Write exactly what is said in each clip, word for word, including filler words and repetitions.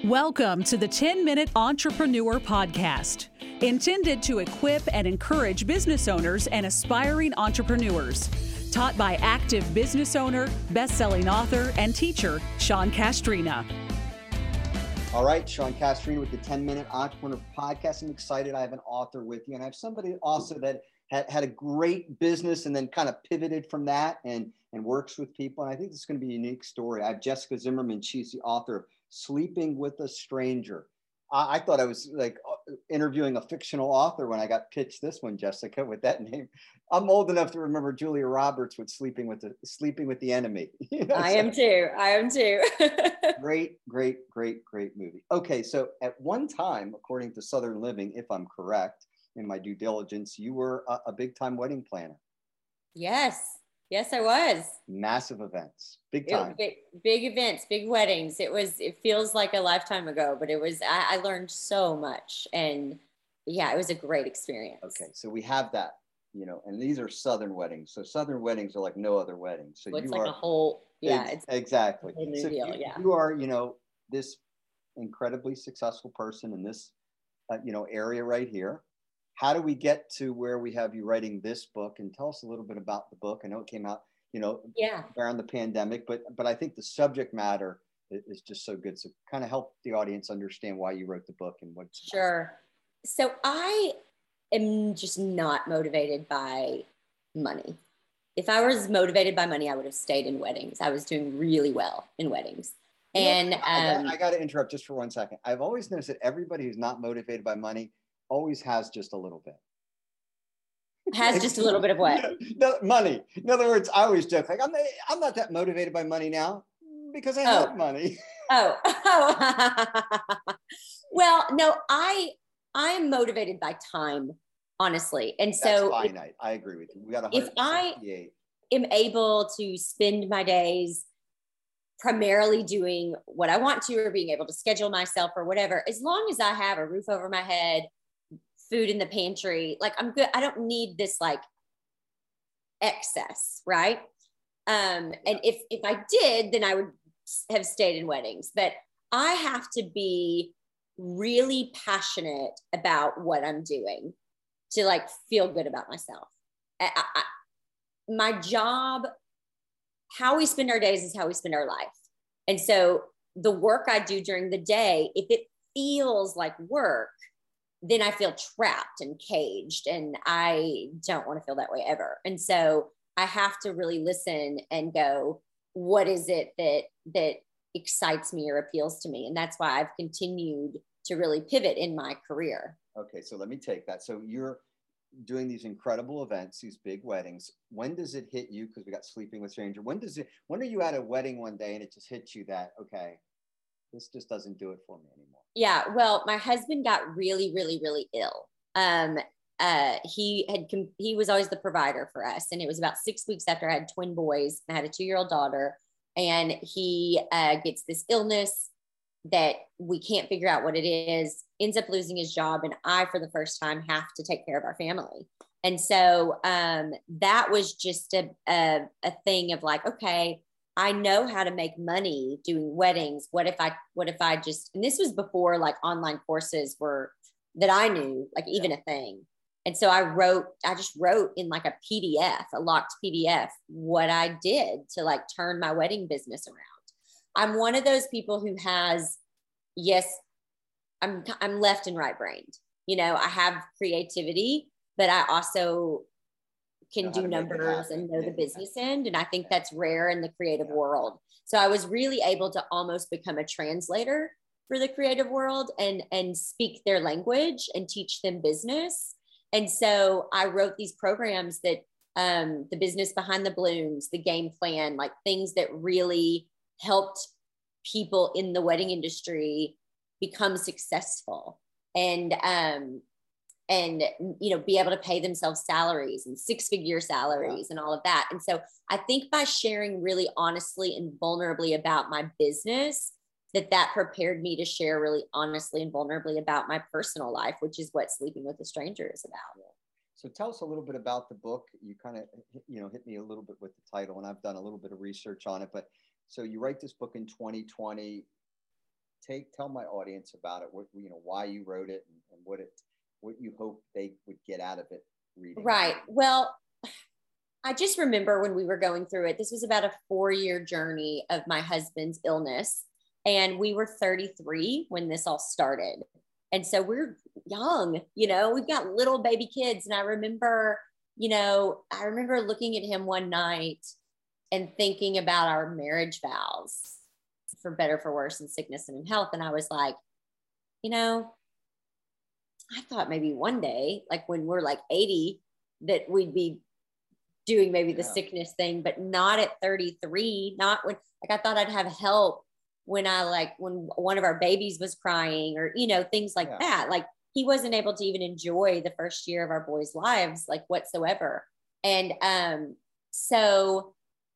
Welcome to the ten minute Entrepreneur Podcast, intended to equip and encourage business owners and aspiring entrepreneurs. Taught by active business owner, best-selling author, and teacher, Sean Castrina. All right, Sean Castrina with the ten minute Entrepreneur Podcast. I'm excited. I have an author with you, and I have somebody also that had, had a great business and then kind of pivoted from that and, and works with people. And I think this is going to be a unique story. I have Jessica Zimmerman. She's the author of Sleeping with a Stranger. I, I thought I was like interviewing a fictional author when I got pitched this one, Jessica, with that name. I'm old enough to remember Julia Roberts with Sleeping with the Sleeping with the Enemy. You know, I so, am too. I am too. great, great, great, great movie. Okay, so at one time, according to Southern Living, if I'm correct in my due diligence, you were a, a big time wedding planner. Yes. Yes, I was. Massive events, big time. It, big, big events, big weddings. It was, it feels like a lifetime ago, but it was, I, I learned so much. And yeah, it was a great experience. Okay, so we have that, you know, and these are Southern weddings. So Southern weddings are like no other weddings. So well, it's you like are, a whole, yeah. Ex- It's exactly. a whole new So deal, you, yeah. you are, you know, this incredibly successful person in this, uh, you know, area right here. How do we get to where we have you writing this book? And tell us a little bit about the book. I know it came out, you know, yeah. around the pandemic, but but I think the subject matter is, is just so good. So kind of help the audience understand why you wrote the book and what it's about. Sure. So I am just not motivated by money. If I was motivated by money, I would have stayed in weddings. I was doing really well in weddings. You know, and I, um, I, I got to interrupt just for one second. I've always noticed that everybody who's not motivated by money always has just a little bit. has just a little bit of what? No, money. In other words, I always joke, like, I'm, I'm not that motivated by money now because I Oh. have money. Oh, oh. Well, no, I, I am motivated by time, honestly. And so That's finite. I agree with you. We got if I I am able to spend my days primarily doing what I want to, or being able to schedule myself or whatever, as long as I have a roof over my head, food in the pantry, like I'm good. I don't need this like excess, right? Um, and if if I did, then I would have stayed in weddings. But I have to be really passionate about what I'm doing to like feel good about myself. I, I, my job, how we spend our days is how we spend our life. And so the work I do during the day, if it feels like work, then I feel trapped and caged, and I don't want to feel that way ever. And so I have to really listen and go, what is it that that excites me or appeals to me? And that's why I've continued to really pivot in my career. Okay, so let me take that. So you're doing these incredible events, these big weddings. When does it hit you? Because we got Sleeping with Stranger. When does it? When are you at a wedding one day and it just hits you that, okay, this just doesn't do it for me anymore? Yeah, well, my husband got really, really, really ill. Um, uh, he had he was always the provider for us, and it was about six weeks after I had twin boys. I had a two-year-old daughter, and he uh, gets this illness that we can't figure out what it is. Ends up losing his job, and I, for the first time, have to take care of our family. And so um, that was just a, a a thing of like, okay, I know how to make money doing weddings. What if I, what if I just, and this was before like online courses were that I knew, like even yeah. a thing. And so I wrote, I just wrote in like a P D F, a locked P D F, what I did to like turn my wedding business around. I'm one of those people who has, yes, I'm, I'm left and right brained. You know, I have creativity, but I also can do numbers and know the business end. And I think that's rare in the creative yeah. world. So I was really able to almost become a translator for the creative world and, and speak their language and teach them business. And so I wrote these programs that um, the business behind the balloons, the game plan, like things that really helped people in the wedding industry become successful. And, um, and, you know, be able to pay themselves salaries and six figure salaries yeah. and all of that. And so I think by sharing really honestly and vulnerably about my business, that that prepared me to share really honestly and vulnerably about my personal life, which is what Sleeping with a Stranger is about. So tell us a little bit about the book. You kind of, you know, hit me a little bit with the title, and I've done a little bit of research on it, but so you write this book in twenty twenty. take, tell my audience about it, what, you know, why you wrote it and, and what it, what you hope they would get out of it reading. Right. Well, I just remember when we were going through it, this was about a four year journey of my husband's illness. And we were thirty-three when this all started. And so we're young, you know, we've got little baby kids. And I remember, you know, I remember looking at him one night and thinking about our marriage vows, for better, for worse, in sickness and in health. And I was like, you know, I thought maybe one day, like when we're like eighty, that we'd be doing maybe the yeah. sickness thing, but not at thirty-three, not when, like, I thought I'd have help when I like, when one of our babies was crying or, you know, things like yeah. that. Like he wasn't able to even enjoy the first year of our boys' lives, like whatsoever. And um, so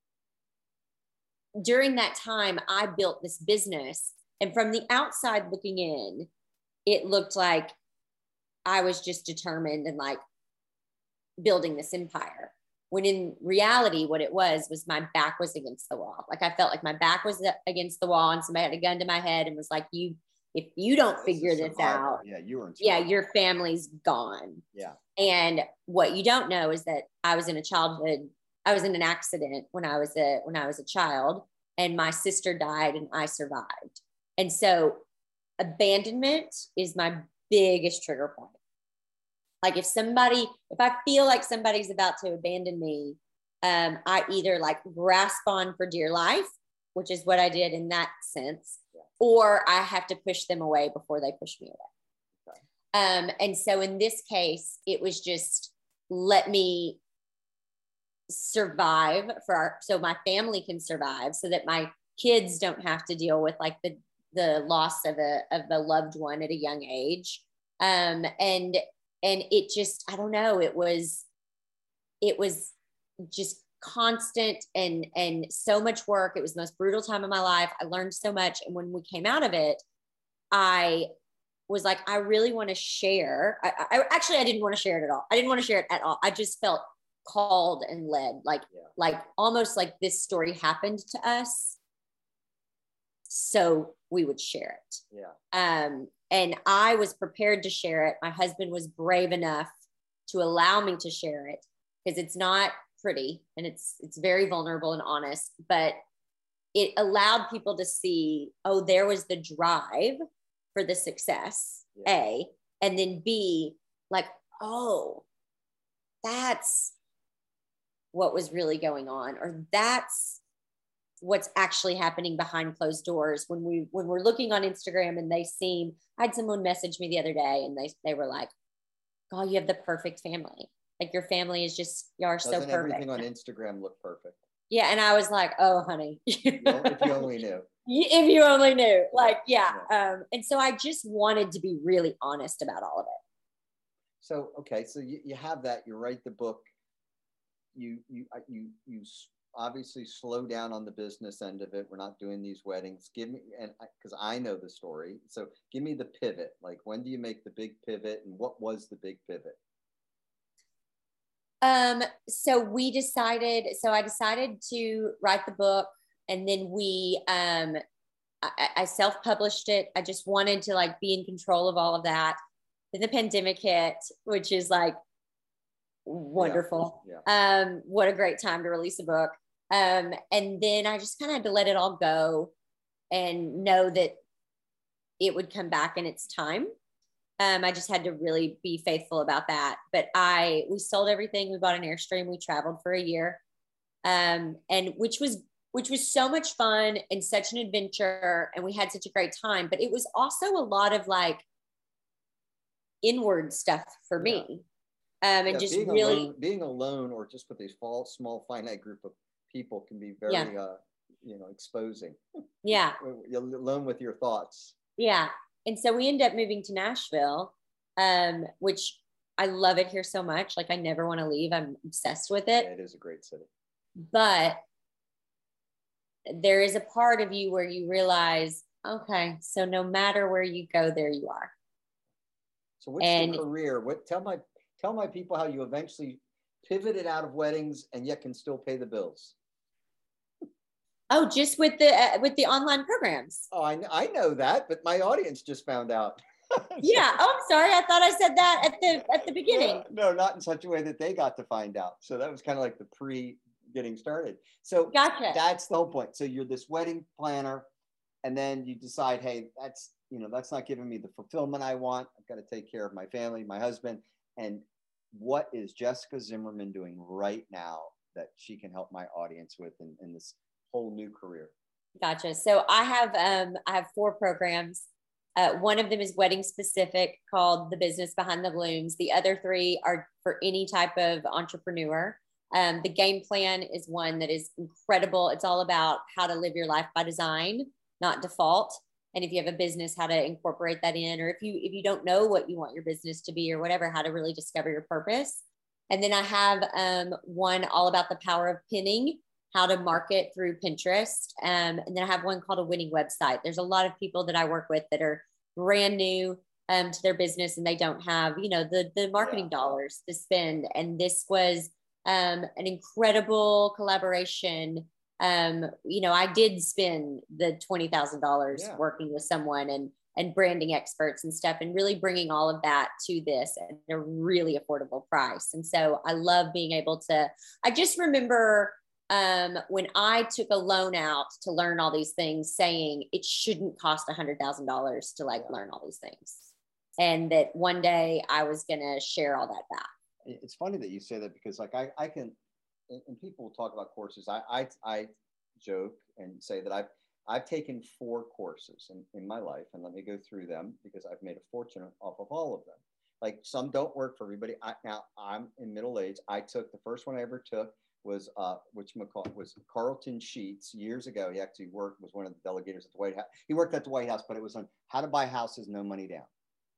during that time, I built this business, and from the outside looking in, it looked like I was just determined and like building this empire. When in reality, what it was, was my back was against the wall. Like I felt like my back was against the wall and somebody had a gun to my head and was like, you, if you don't this figure this out, yeah, you were in yeah, your family's gone. Yeah. And what you don't know is that I was in a childhood, I was in an accident when I was a, when I was a child, and my sister died and I survived. And so abandonment is my biggest trigger point. Like if somebody, if I feel like somebody's about to abandon me, um, I either like grasp on for dear life, which is what I did in that sense, yeah. or I have to push them away before they push me away. Okay. Um, and so in this case, it was just, let me survive for our, so my family can survive, so that my kids don't have to deal with like the, the loss of a, of a loved one at a young age. Um, and And it just, I don't know, it was, it was just constant and, and so much work. It was the most brutal time of my life. I learned so much. And when we came out of it, I was like, I really want to share. I, I actually, I didn't want to share it at all. I didn't want to share it at all. I just felt called and led, like, yeah. like almost like this story happened to us, so we would share it. Yeah. Um, And I was prepared to share it. My husband was brave enough to allow me to share it, because it's not pretty and it's it's very vulnerable and honest, but it allowed people to see, oh, there was the drive for the success, yeah. A, and then B, like, oh, that's what was really going on, or that's what's actually happening behind closed doors. When we, when we're looking on Instagram and they seem, I had someone message me the other day and they, they were like, God, you have the perfect family. Like your family is just, you are so perfect. Doesn't everything on Instagram look perfect? Yeah. And I was like, oh, honey. You know, if you only knew. If you only knew. Like, yeah. yeah. Um, and so I just wanted to be really honest about all of it. So, okay. So you, you have that, you write the book, you, you, you, you, obviously slow down on the business end of it. We're not doing these weddings. Give me, and because I know the story, so give me the pivot. Like, when do you make the big pivot, and what was the big pivot? Um, so we decided, so I decided to write the book, and then we, um, I, I self-published it. I just wanted to like be in control of all of that. Then the pandemic hit, which is like wonderful. Yeah. Yeah. Um, what a great time to release a book. Um, and then I just kind of had to let it all go and know that it would come back in its time. Um, I just had to really be faithful about that. But I, we sold everything. We bought an Airstream. We traveled for a year, um, and which was, which was so much fun and such an adventure. And we had such a great time, but it was also a lot of like inward stuff for yeah. me. Um, and yeah, just being really alone, being alone, or just with a small, small finite group of people can be very, yeah. uh, you know, exposing. Yeah. You're alone with your thoughts. Yeah. And so we ended up moving to Nashville, um, which I love it here so much. Like I never want to leave. I'm obsessed with it. Yeah, it is a great city. But there is a part of you where you realize, okay, so no matter where you go, there you are. So what's and, your career? What tell my tell my people how you eventually pivoted out of weddings and yet can still pay the bills. Oh, just with the uh, with the online programs. Oh, I, I know that, but my audience just found out. Yeah. Oh, I'm sorry. I thought I said that at the at the beginning. No, no, not in such a way that they got to find out. So that was kind of like the pre getting started. So Gotcha. that's the whole point. So you're this wedding planner, and then you decide, hey, that's, you know, that's not giving me the fulfillment I want. I've got to take care of my family, my husband. And what is Jessica Zimmerman doing right now that she can help my audience with in, in this whole new career? Gotcha. So I have um I have four programs. Uh, one of them is wedding specific, called The Business Behind the Blooms. The other three are for any type of entrepreneur. Um, the game plan is one that is incredible. It's all about how to live your life by design, not default. And if you have a business, how to incorporate that in, or if you if you don't know what you want your business to be or whatever, how to really discover your purpose. And then I have um, one all about the power of pinning, how to market through Pinterest. Um, and then I have one called A Winning Website. There's a lot of people that I work with that are brand new um, to their business and they don't have, you know, the, the marketing yeah. dollars to spend. And this was um, an incredible collaboration. Um, you know, I did spend the twenty thousand dollars yeah. working with someone and, and branding experts and stuff, and really bringing all of that to this at a really affordable price. And so I love being able to, I just remember um, when I took a loan out to learn all these things, saying it shouldn't cost a hundred thousand dollars to like learn all these things. And that one day I was going to share all that back. It's funny that you say that, because like I, I can, and people will talk about courses. I, I, I joke and say that I've, I've taken four courses in, in my life, and let me go through them because I've made a fortune off of all of them. Like, some don't work for everybody. I, now I'm in middle age. I took the first one I ever took was uh, whatchamacallit, was Carleton Sheets years ago. He actually worked, was one of the delegators at the White House. He worked at the White House, but it was on how to buy houses, no money down.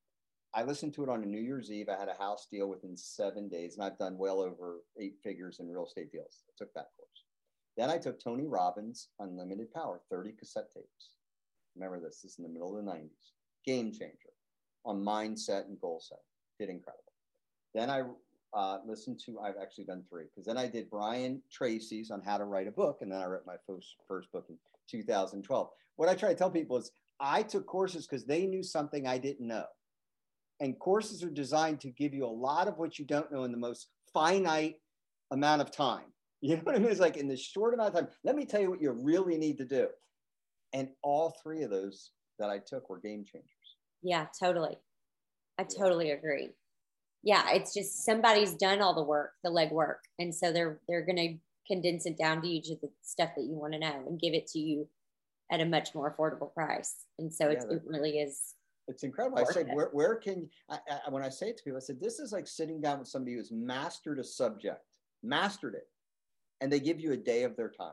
I listened to it on a New Year's Eve. I had a house deal within seven days, and I've done well over eight figures in real estate deals. I took that course. Then I took Tony Robbins' Unlimited Power, thirty cassette tapes. Remember this, this is in the middle of the nineties. Game changer on mindset and goal setting. Did incredible. Then I uh, listened to, I've actually done three, because then I did Brian Tracy's on how to write a book, and then I wrote my first, first book in two thousand twelve. What I try to tell people is I took courses because they knew something I didn't know. And courses are designed to give you a lot of what you don't know in the most finite amount of time. You know what I mean? It's like in the short amount of time, let me tell you what you really need to do. And all three of those that I took were game changers. Yeah, totally. I totally agree. Yeah, it's just somebody's done all the work, the legwork. And so they're they're going to condense it down to you, to the stuff that you want to know, and give it to you at a much more affordable price. And so it's, yeah, it really is. It's incredible. I said, where, where can, I, I, when I say it to people, I said, this is like sitting down with somebody who's mastered a subject, mastered it, and they give you a day of their time.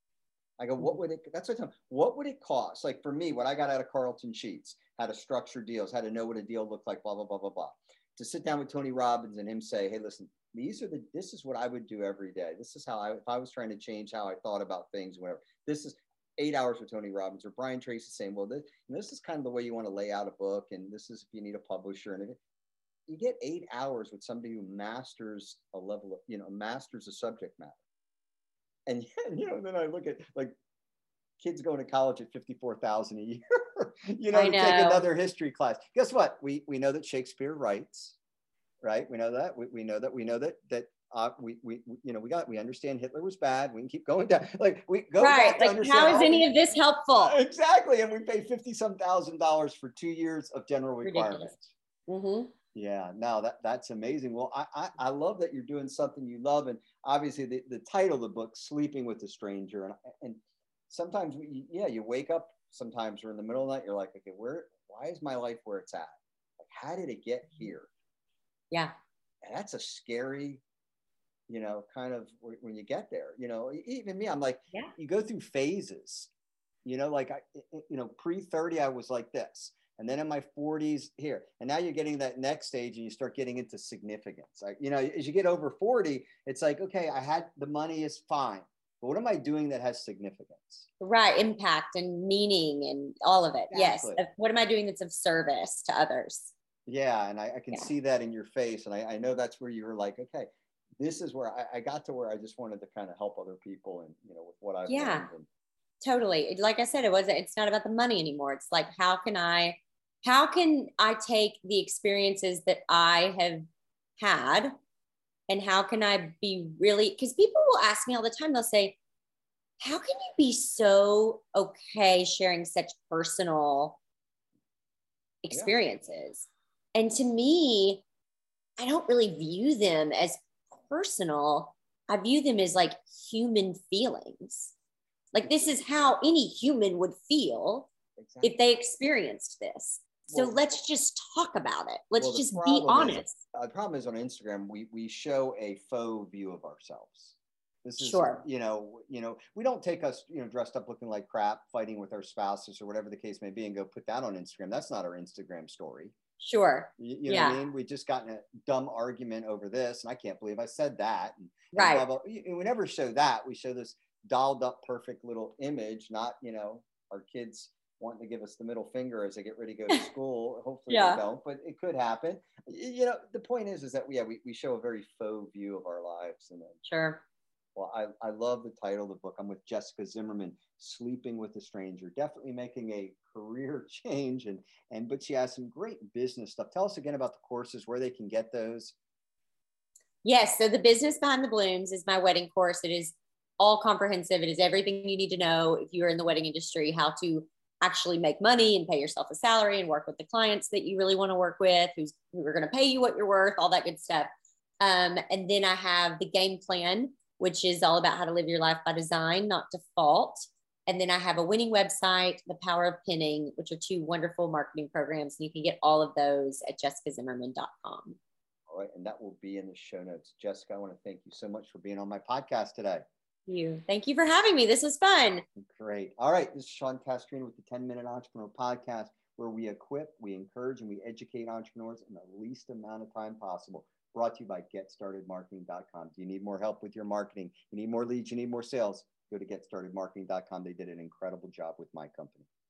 I go, what would it, that's what I tell them, what would it cost? Like for me, what I got out of Carleton Sheets, how to structure deals, how to know what a deal looked like, blah, blah, blah, blah, blah. To sit down with Tony Robbins and him say, hey, listen, these are the, this is what I would do every day. This is how I, if I was trying to change how I thought about things, whatever, this is eight hours with Tony Robbins. Or Brian Tracy saying, well, this, this is kind of the way you want to lay out a book. And this is if you need a publisher. And if it, you get eight hours with somebody who masters a level of, you know, masters a subject matter. And, you know, then I look at like kids going to college at fifty-four thousand dollars a year, you know, I to know. take another history class. Guess what? We, we know that Shakespeare writes, right? We know that, we, we know that, we know that, that, Uh, we, we, you know, we got, we understand Hitler was bad. We can keep going down. Like we go right. back to Like, how is any the, of this helpful? Exactly. And we pay fifty some thousand dollars for two years of general Ridiculous. requirements. Mm-hmm. Yeah, no, that, that's amazing. Well, I, I, I love that you're doing something you love. And obviously the, the title of the book, Sleeping with a Stranger. And, and sometimes, we, yeah, you wake up sometimes or in the middle of the night, you're like, okay, where, why is my life where it's at? Like, how did it get here? Yeah. And that's a scary, you know, kind of when you get there, you know, even me, I'm like, yeah. You go through phases, you know, like, I, you know, pre thirty, I was like this. And then in my forties here, and now you're getting that next stage and you start getting into significance. Like, you know, as you get over forty, it's like, okay, I had the money is fine, but what am I doing that has significance? Right. Impact and meaning and all of it. Exactly. Yes. What am I doing that's of service to others? Yeah. And I, I can yeah. see that in your face. And I, I know that's where you were like, okay, this is where I, I got to where I just wanted to kind of help other people and, you know, with what I've yeah. learned. And, Totally. Like I said, it wasn't, it's not about the money anymore. It's like, how can I, how can I take the experiences that I have had and how can I be really, because people will ask me all the time, they'll say, how can you be so okay sharing such personal experiences? Yeah. And to me, I don't really view them as personal. I view them as like human feelings. Like this is how any human would feel exactly. if they experienced this. So well, let's just talk about it. Let's well, just be honest. Is, uh, the problem is on Instagram, we we show a faux view of ourselves. This is, sure. you know, you know, we don't take us, you know, dressed up looking like crap, fighting with our spouses or whatever the case may be, and go put that on Instagram. That's not our Instagram story. Sure. You, you know yeah. what I mean? We just got in a dumb argument over this, and I can't believe I said that. And, right. And blah, blah. We never show that. We show this dolled up, perfect little image, not, you know, our kids wanting to give us the middle finger as they get ready to go to school. Hopefully yeah. they don't, but it could happen. You know, the point is, is that yeah, we, we show a very faux view of our lives. And then, sure. Well, I, I love the title of the book. I'm with Jessica Zimmerman, Sleeping with a Stranger, definitely making a career change. And, and, but she has some great business stuff. Tell us again about the courses, where they can get those. Yes. So the Business Behind the Blooms is my wedding course. It is all comprehensive. It is everything you need to know if you're in the wedding industry, how to actually make money and pay yourself a salary and work with the clients that you really want to work with, who's who are going to pay you what you're worth, all that good stuff. Um, and then I have the game plan, which is all about how to live your life by design, not default. And then I have a winning website, The Power of Pinning, which are two wonderful marketing programs. And you can get all of those at jessica zimmerman dot com. All right. And that will be in the show notes. Jessica, I want to thank you so much for being on my podcast today. You. Thank you for having me. This was fun. Great. All right. This is Sean Castrina with the ten minute Entrepreneur Podcast, where we equip, we encourage, and we educate entrepreneurs in the least amount of time possible. Brought to you by get started marketing dot com. Do you need more help with your marketing? You need more leads? You need more sales? Go to get started marketing dot com. They did an incredible job with my company.